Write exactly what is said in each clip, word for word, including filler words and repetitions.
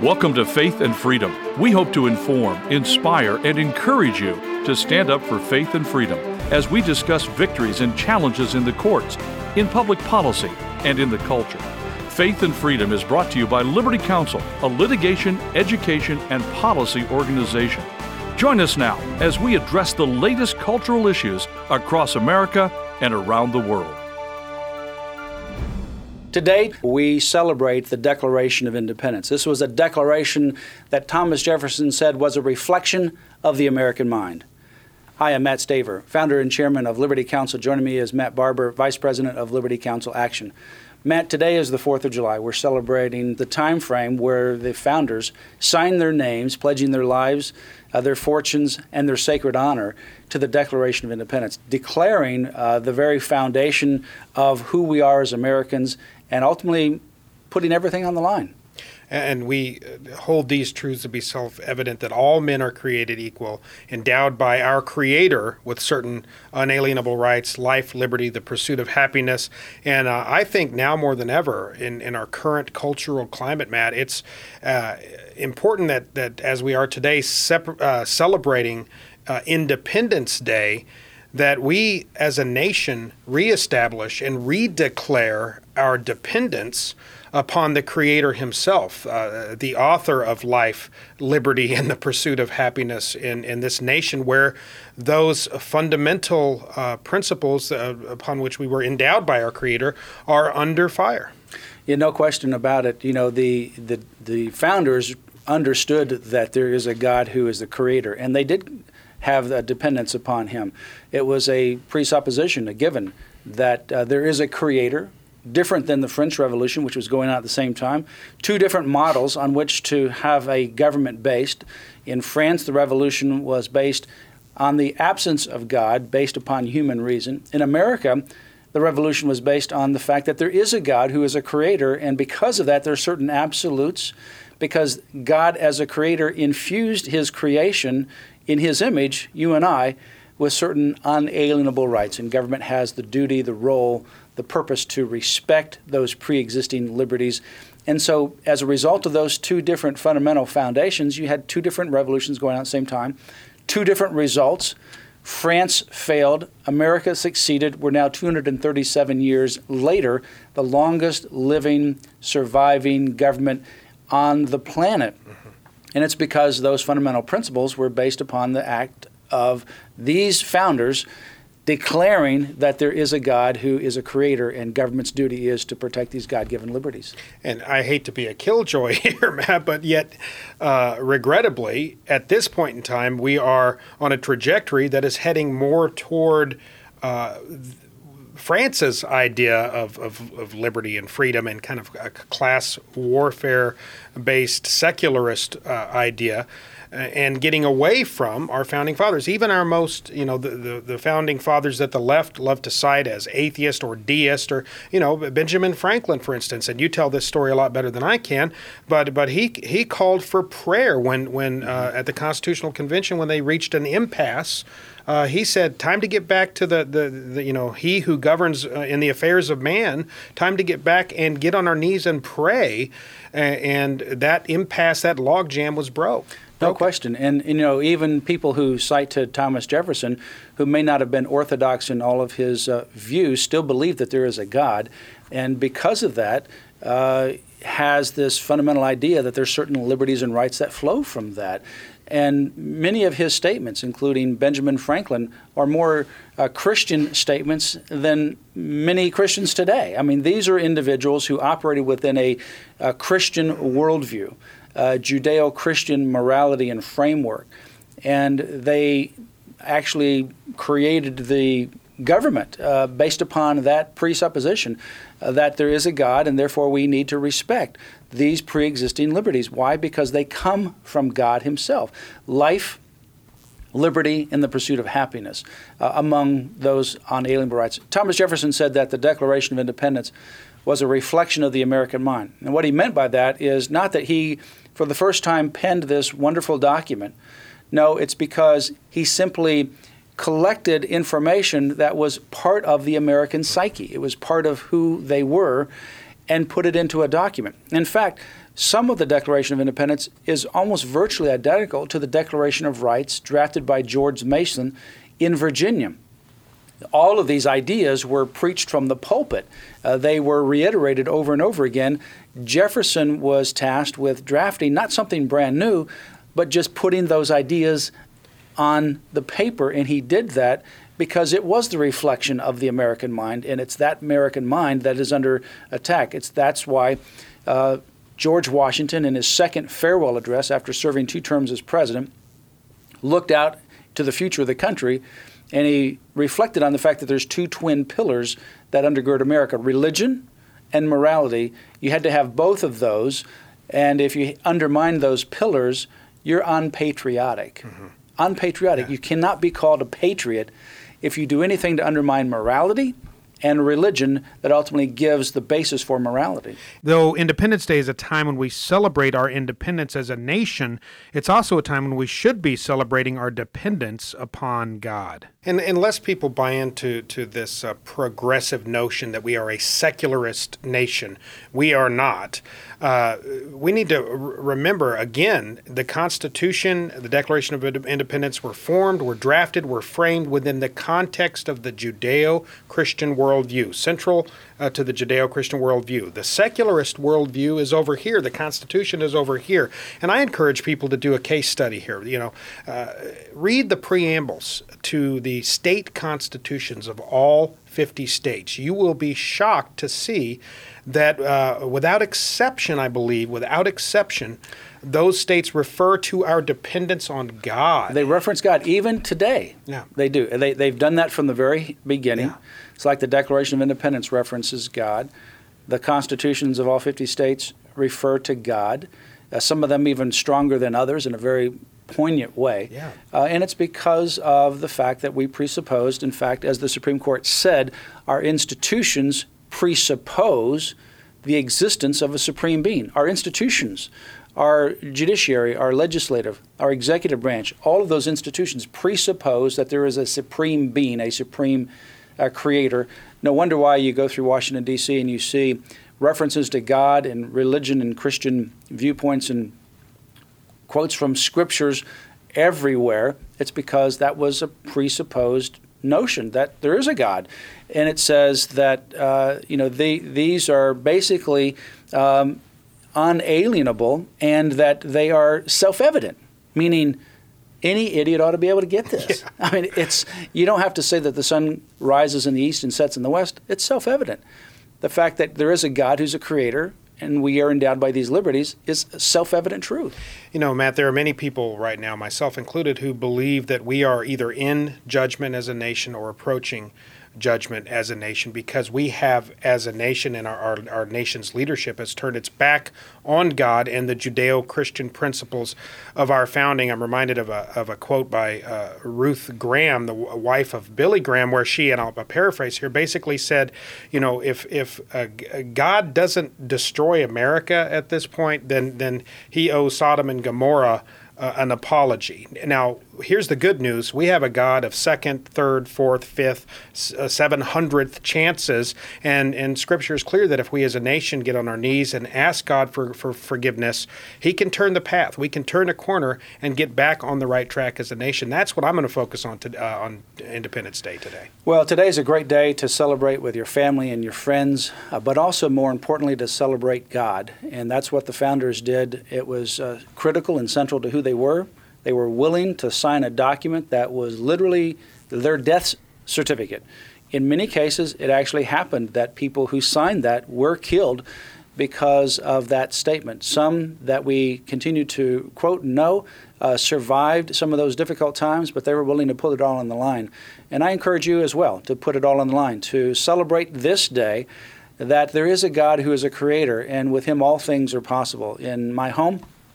Welcome to Faith and Freedom. We hope to inform, inspire, and encourage you to stand up for faith and freedom as we discuss victories and challenges in the courts, in public policy, and in the culture. Faith and Freedom is brought to you by Liberty Counsel, a litigation, education, and policy organization. Join us now as we address the latest cultural issues across America and around the world. Today, we celebrate the Declaration of Independence. This was a declaration that Thomas Jefferson said was a reflection of the American mind. Hi, I'm Matt Staver, founder and chairman of Liberty Counsel. Joining me is Matt Barber, vice president of Liberty Counsel Action. Matt, today is the fourth of July. We're celebrating the time frame where the founders signed their names, pledging their lives, uh, their fortunes, and their sacred honor to the Declaration of Independence, declaring uh, the very foundation of who we are as Americans and ultimately putting everything on the line. And we hold these truths to be self-evident that all men are created equal, endowed by our Creator with certain unalienable rights, life, liberty, the pursuit of happiness. And uh, I think now more than ever in, in our current cultural climate, Matt, it's uh, important that, that as we are today separ- uh, celebrating uh, Independence Day, that we as a nation reestablish and redeclare our dependence upon the Creator himself, uh, the author of life, liberty, and the pursuit of happiness in, in this nation where those fundamental uh, principles uh, upon which we were endowed by our Creator are under fire. Yeah, no question about it. You know, the, the, the founders understood that there is a God who is the Creator, and they did have a dependence upon him. It was a presupposition, a given, that uh, there is a Creator, different than the French Revolution, which was going on at the same time. Two different models on which to have a government based. In France, the revolution was based on the absence of God, based upon human reason. In America, the revolution was based on the fact that there is a God who is a creator, and because of that, there are certain absolutes, because God as a creator infused his creation in his image, you and I, with certain unalienable rights. And government has the duty, the role, the purpose to respect those pre-existing liberties. And so as a result of those two different fundamental foundations, you had two different revolutions going on at the same time, two different results. France failed. America succeeded. We're now two hundred thirty-seven years later, the longest living, surviving government on the planet. Mm-hmm. And it's because those fundamental principles were based upon the act of these founders declaring that there is a God who is a creator, and government's duty is to protect these God-given liberties. And I hate to be a killjoy here, Matt, but yet, uh, regrettably, at this point in time, we are on a trajectory that is heading more toward uh, France's idea of, of, of liberty and freedom and kind of a class warfare-based secularist uh, idea, uh, and getting away from our founding fathers. Even our most, you know, the, the, the founding fathers that the left love to cite as atheist or deist, or, you know, Benjamin Franklin, for instance, and you tell this story a lot better than I can, but but he he called for prayer when, when uh, at the Constitutional Convention when they reached an impasse. Uh, he said, time to get back to the, the, the you know, he who governs uh, in the affairs of man, time to get back and get on our knees and pray. Uh, and that impasse, that logjam was broke. No question. And, you know, even people who cite to Thomas Jefferson, who may not have been orthodox in all of his uh, views, still believe that there is a God. And because of that, uh, has this fundamental idea that there's certain liberties and rights that flow from that. And many of his statements, including Benjamin Franklin, are more uh, Christian statements than many Christians today. I mean, these are individuals who operated within a, a Christian worldview, uh, Judeo-Christian morality and framework. And they actually created the government uh, based upon that presupposition uh, that there is a God, and therefore we need to respect these pre-existing liberties. Why? Because they come from God himself. Life, liberty, and the pursuit of happiness uh, among those unalienable rights. Thomas Jefferson said that the Declaration of Independence was a reflection of the American mind. And what he meant by that is not that he, for the first time, penned this wonderful document. No, it's because he simply collected information that was part of the American psyche. It was part of who they were, and put it into a document. In fact, some of the Declaration of Independence is almost virtually identical to the Declaration of Rights drafted by George Mason in Virginia. All of these ideas were preached from the pulpit. Uh, they were reiterated over and over again. Jefferson was tasked with drafting not something brand new, but just putting those ideas on the paper, and he did that because it was the reflection of the American mind, and it's that American mind that is under attack. It's that's why uh, George Washington, in his second farewell address after serving two terms as president, looked out to the future of the country, and he reflected on the fact that there's two twin pillars that undergird America, religion and morality. You had to have both of those, and if you undermine those pillars, you're unpatriotic. Mm-hmm. Unpatriotic. Yeah. You cannot be called a patriot if you do anything to undermine morality and religion that ultimately gives the basis for morality. Though Independence Day is a time when we celebrate our independence as a nation, it's also a time when we should be celebrating our dependence upon God. And unless people buy into to this uh, progressive notion that we are a secularist nation, we are not. Uh, we need to r- remember, again, the Constitution, the Declaration of Independence were formed, were drafted, were framed within the context of the Judeo-Christian worldview, central uh, to the Judeo-Christian worldview. The secularist worldview is over here. The Constitution is over here. And I encourage people to do a case study here. You know, uh, read the preambles to the state constitutions of all fifty states. You will be shocked to see that uh, without exception, I believe, without exception, those states refer to our dependence on God. They reference God even today. Yeah. They do. They, they've done that from the very beginning. Yeah. It's like the Declaration of Independence references God. The constitutions of all fifty states refer to God. Uh, some of them even stronger than others in a very poignant way. Yeah. Uh, and it's because of the fact that we presupposed, in fact, as the Supreme Court said, our institutions presuppose the existence of a supreme being. Our institutions, our judiciary, our legislative, our executive branch, all of those institutions presuppose that there is a supreme being, a supreme uh, creator. No wonder why you go through Washington, D C and you see references to God and religion and Christian viewpoints and quotes from scriptures everywhere. It's because that was a presupposed notion that there is a God. And it says that, uh, you know, they, these are basically um, unalienable and that they are self-evident, meaning any idiot ought to be able to get this. Yeah. I mean, it's you don't have to say that the sun rises in the east and sets in the west. It's self-evident. The fact that there is a God who's a creator and we are endowed by these liberties is self-evident truth. You know, Matt, there are many people right now, myself included, who believe that we are either in judgment as a nation or approaching judgment as a nation because we have, as a nation, and our, our, our nation's leadership has turned its back on God and the Judeo-Christian principles of our founding. I'm reminded of a of a quote by uh, Ruth Graham, the w- wife of Billy Graham, where she, and I'll paraphrase here, basically said, you know, if if uh, God doesn't destroy America at this point, then then he owes Sodom and Gomorrah Uh, an apology. Now, here's the good news. We have a God of second, third, fourth, fifth, uh, seven hundredth chances, and, and Scripture is clear that if we as a nation get on our knees and ask God for, for forgiveness, He can turn the path. We can turn a corner and get back on the right track as a nation. That's what I'm going to focus on to, uh, on Independence Day today. Well, today is a great day to celebrate with your family and your friends, uh, but also more importantly to celebrate God, and that's what the founders did. It was uh, critical and central to who they were. They were willing to sign a document that was literally their death certificate. In many cases, it actually happened that people who signed that were killed because of that statement. Some that we continue to quote and know uh, survived some of those difficult times, but they were willing to put it all on the line. And I encourage you as well to put it all on the line, to celebrate this day that there is a God who is a creator, and with Him all things are possible. In my home,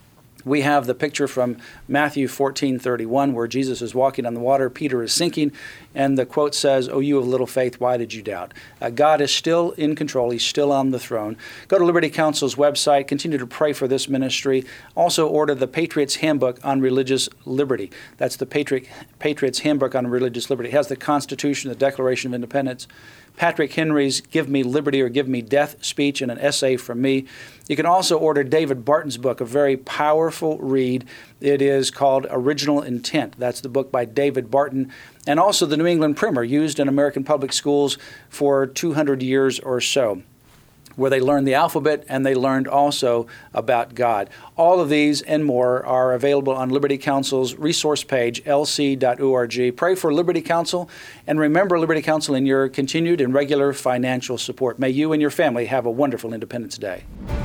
we have the picture from Matthew fourteen thirty-one where Jesus is walking on the water, Peter is sinking, and the quote says, "O you of little faith, why did you doubt?" Uh, God is still in control. He's still on the throne. Go to Liberty Counsel's website. Continue to pray for this ministry. Also order the Patriot's Handbook on Religious Liberty. That's the Patriot, Patriot's Handbook on Religious Liberty. It has the Constitution, the Declaration of Independence, Patrick Henry's Give Me Liberty or Give Me Death speech and an essay from me. You can also order David Barton's book, a very powerful read. It is called Original Intent. That's the book by David Barton. And also the New England Primer, used in American public schools for two hundred years or so, where they learned the alphabet and they learned also about God. All of these and more are available on Liberty Counsel's resource page, L C dot org. Pray for Liberty Counsel, and remember Liberty Counsel in your continued and regular financial support. May you and your family have a wonderful Independence Day.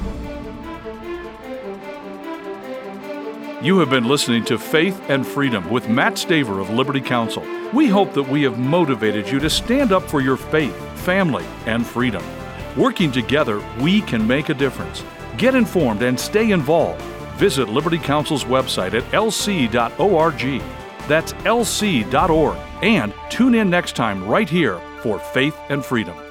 You have been listening to Faith and Freedom with Matt Staver of Liberty Counsel. We hope that we have motivated you to stand up for your faith, family, and freedom. Working together, we can make a difference. Get informed and stay involved. Visit Liberty Counsel's website at L C dot org. That's L C dot org. And tune in next time right here for Faith and Freedom.